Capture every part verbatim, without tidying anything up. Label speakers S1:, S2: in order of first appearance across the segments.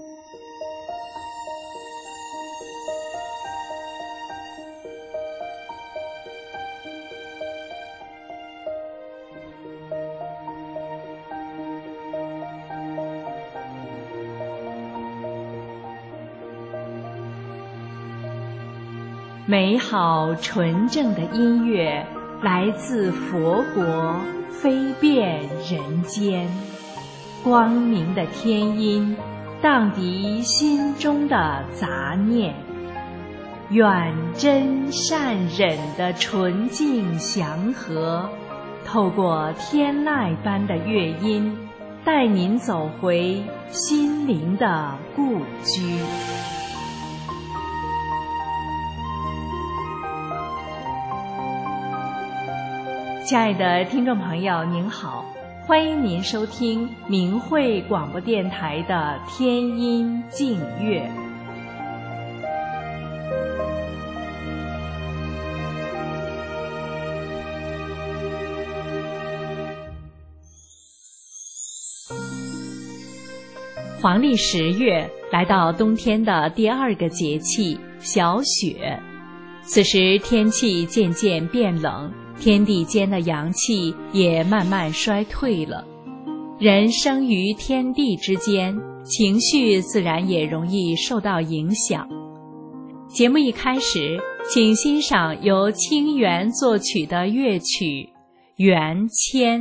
S1: 美好纯正的音乐来自佛国，飞遍人间。光明的天音荡涤心中的杂念，愿真善忍的纯净祥和，透过天籁般的乐音，带您走回心灵的故居。亲爱的听众朋友您好，欢迎您收听明慧广播电台的天音静乐。黄历十月来到冬天的第二个节气小雪，此时天气渐渐变冷，天地间的阳气也慢慢衰退了。人生于天地之间，情绪自然也容易受到影响。节目一开始，请欣赏由清源作曲的乐曲《元谦》。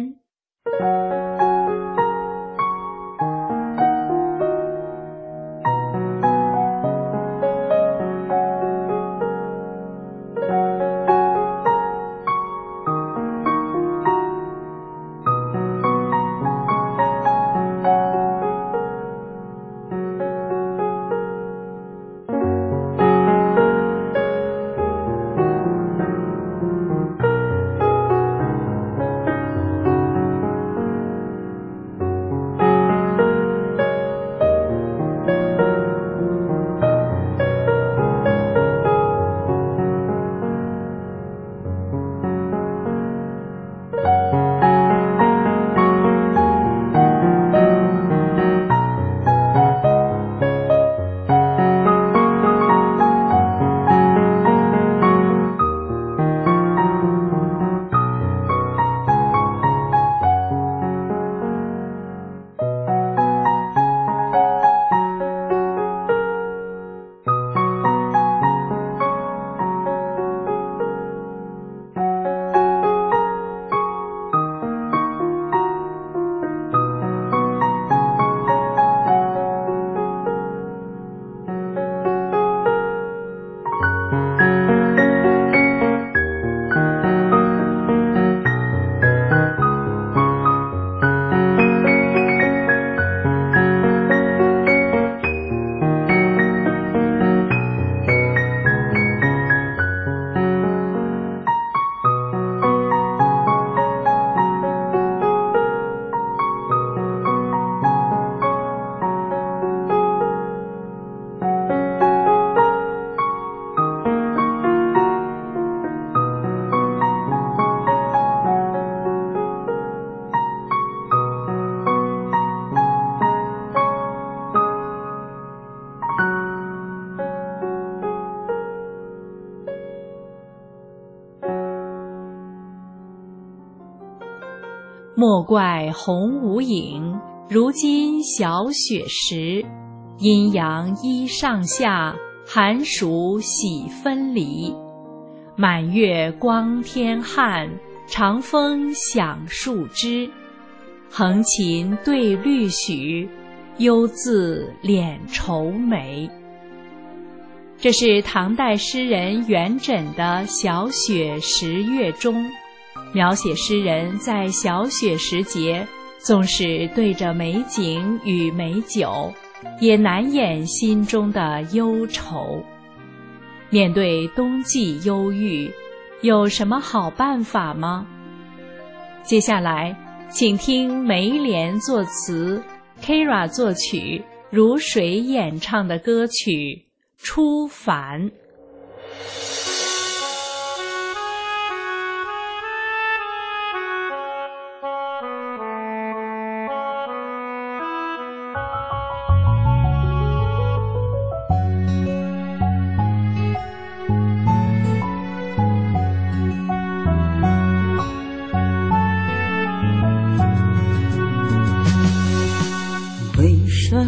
S1: 莫怪红无影，如今小雪时。阴阳依上下，寒暑喜分离。满月光天汉，长风响树枝。横琴对绿许，幽自敛愁眉。这是唐代诗人元稹的《小雪十月中》，描写诗人在小雪时节，纵使对着美景与美酒，也难掩心中的忧愁。面对冬季忧郁，有什么好办法吗？接下来，请听梅莲作词 ，Kira 作曲，如水演唱的歌曲《出凡》。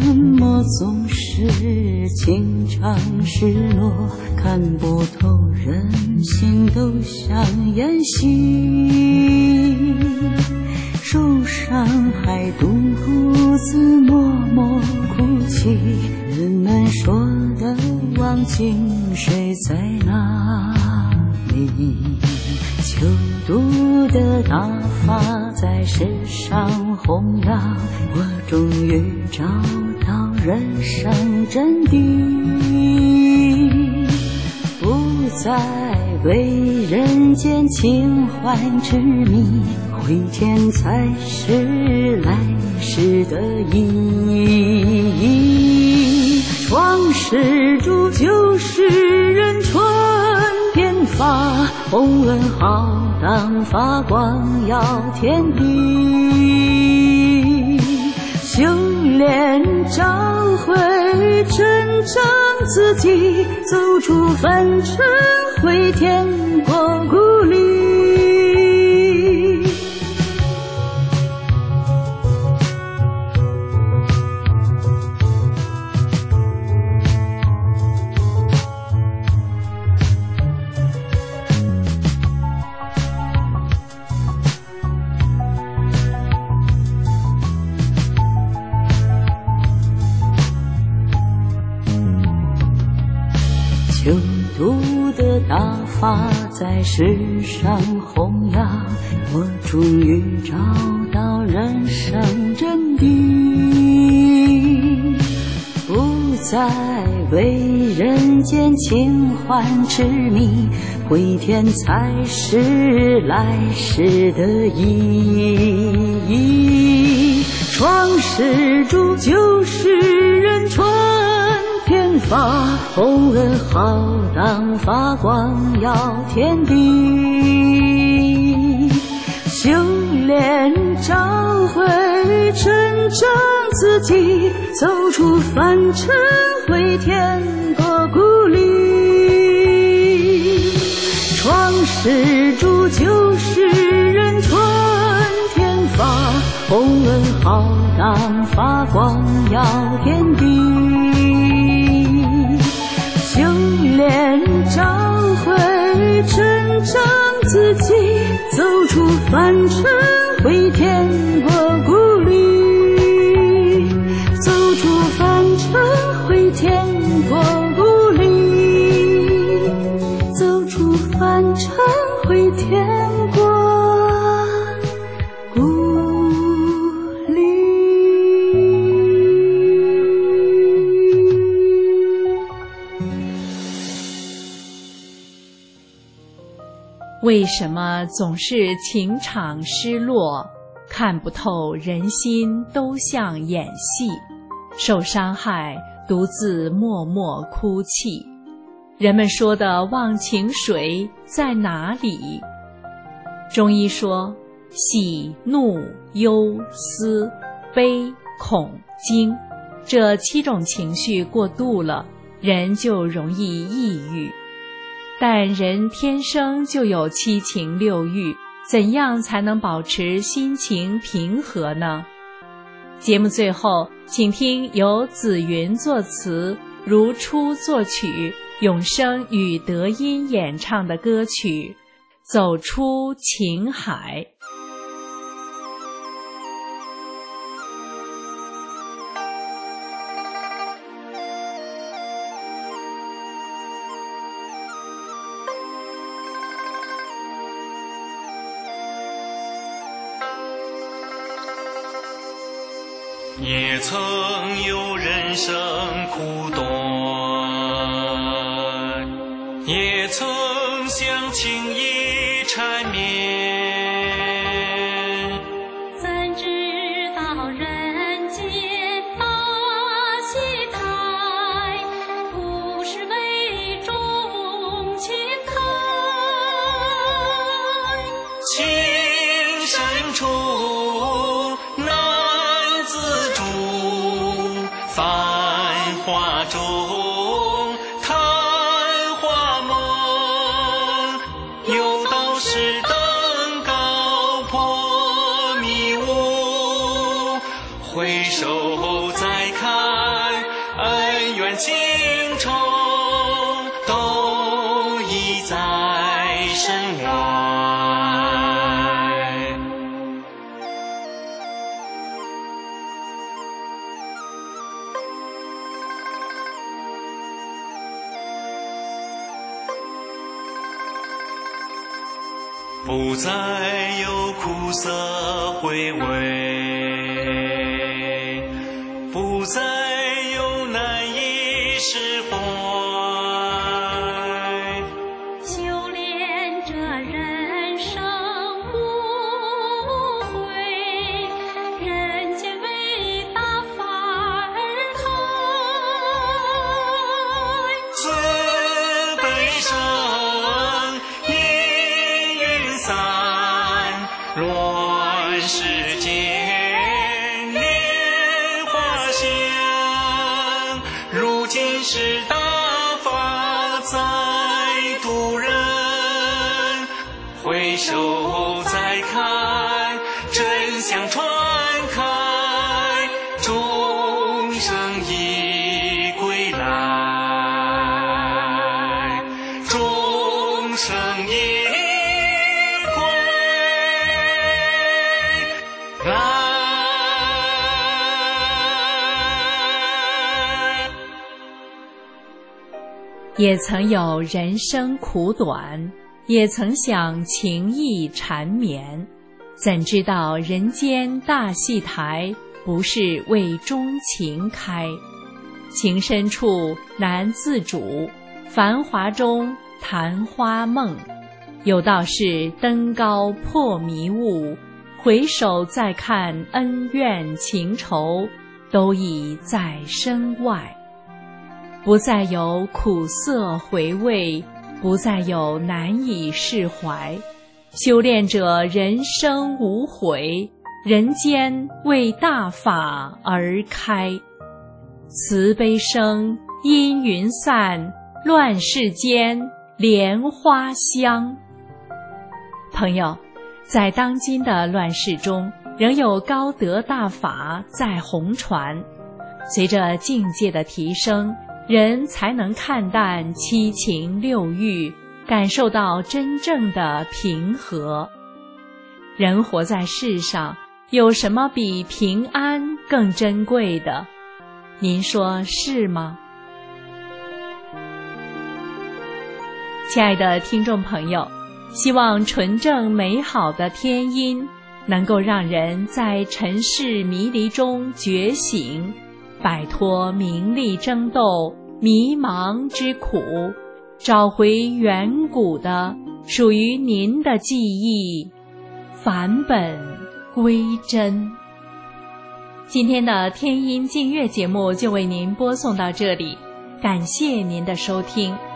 S2: 么总是情长失落，看不透人心都像演戏，受伤还独自默默哭泣，人们说的忘情水在哪里？秋度的大发在世上弘扬，我终于找到人生真谛，不再为人间情欢痴迷，回天才是来世的意义。创世主就是人春变法，红纹浩荡发光耀天地，修炼找回真正自己，走出凡尘回天国故里。秋度的大发在世上弘扬，我终于找到人生真谛，不再为人间情欢痴迷，回天才是来世的意义。创世主就是人春变法，红纹浩荡发光耀天地，修炼找回真正自己，走出凡尘回天国故里。创世主就是人春天法，红纹浩荡发光耀天地，修炼找回真正自己，走出凡尘回天国故里，走出凡尘回天国故里，走出凡尘回天国故里。
S1: 为什么总是情场失落，看不透人心都像演戏，受伤害独自默默哭泣？人们说的忘情水在哪里？中医说，喜怒忧思悲恐惊这七种情绪过度了，人就容易抑郁。但人天生就有七情六欲，怎样才能保持心情平和呢？节目最后，请听由紫云作词，如初作曲，永生与德音演唱的歌曲《走出情海》。
S3: 也曾有人生苦短，也曾想轻易缠绵，
S4: 怎知道人间大戏台，不是为众前开。
S3: 情深处繁华中谈花梦，有道是登高破迷雾，回首再看段情愁都已在身外。不再有苦涩回味，不再有难以释怀。
S4: 修炼这人生无悔，人间为大法而开。
S3: 慈悲生乱世间莲花香，如今是大法在度人，回首再看真相传开，众生已归来，众生已
S1: 也曾有人生苦短，也曾想情意缠绵，怎知道人间大戏台不是为钟情开？情深处难自主，繁华中昙花梦。有道是登高破迷雾，回首再看恩怨情仇，都已在身外。不再有苦涩回味，不再有难以释怀。修炼者人生无悔，人间为大法而开。慈悲生，阴云散，乱世间莲花香。朋友，在当今的乱世中，仍有高德大法在红传。随着境界的提升，人才能看淡七情六欲，感受到真正的平和。人活在世上，有什么比平安更珍贵的？您说是吗？亲爱的听众朋友，希望纯正美好的天音能够让人在尘世迷离中觉醒，摆脱名利争斗迷茫之苦，找回远古的属于您的记忆，返本归真。今天的天音净月节目就为您播送到这里，感谢您的收听。